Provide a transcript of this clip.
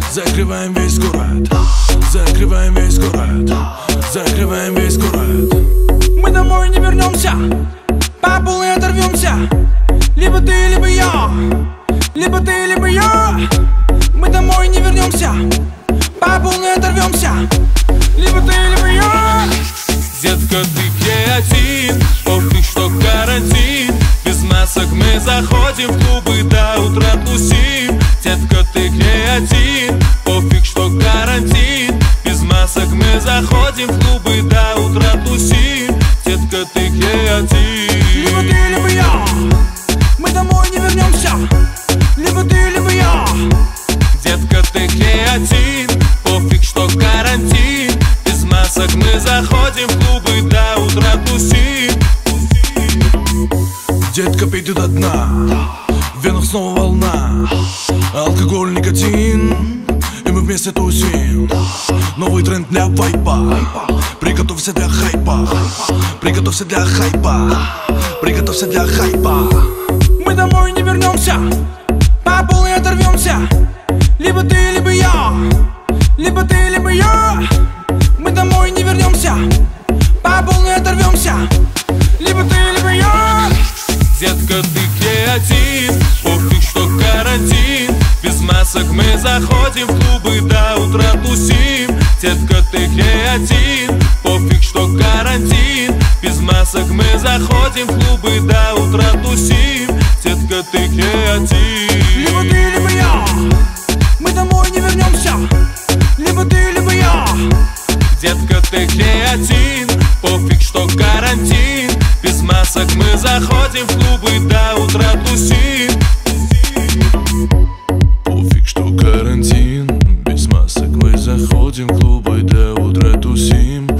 Закрываем весь город, закрываем весь город, закрываем весь город. Мы домой не вернемся, по полной оторвемся. Либо ты, либо я, либо ты, либо я. Мы домой не вернемся, по полной оторвемся. Либо ты, либо я. Детка, ты где один? Пофиг, что карантин. Без масок мы заходим в клубы, до утра тусим. Детка, ты где один? Пофиг, что карантин. Без масок мы заходим в клубы, до утра тусим. Детка, ты где один? Либо ты, либо я. Мы домой не вернемся. Либо ты, либо я. Детка, ты где один? Пофиг, что карантин. Без масок мы заходим в клубы, до утра тусим. Детка, пей ты до дна, в венах снова волна. Алкоголь, никотин, и мы вместе тусим. Новый тренд для вайпа. Приготовься для хайпа. Приготовься для хайпа. Приготовься для хайпа. Мы домой не вернемся, по полной оторвемся. Либо ты, либо я. Либо ты, либо я. Мы домой не вернемся, по полной оторвемся. Либо ты, либо я. Детка, ты где один? Пофиг, что карантин. Без масок мы заходим в клубы, до утра тусим. Детка, ты где один? Пофиг, что карантин. Без масок мы заходим в клубы, до утра тусим. Детка, ты где один? Либо ты, либо я. Мы домой не вернемся. Либо ты, либо я. Детка, ты где один? Пофиг, что карантин. Без масок мы заходим в клубы, до утра тусим. Пофиг, что карантин. Без масок мы заходим в клубы, до утра тусим.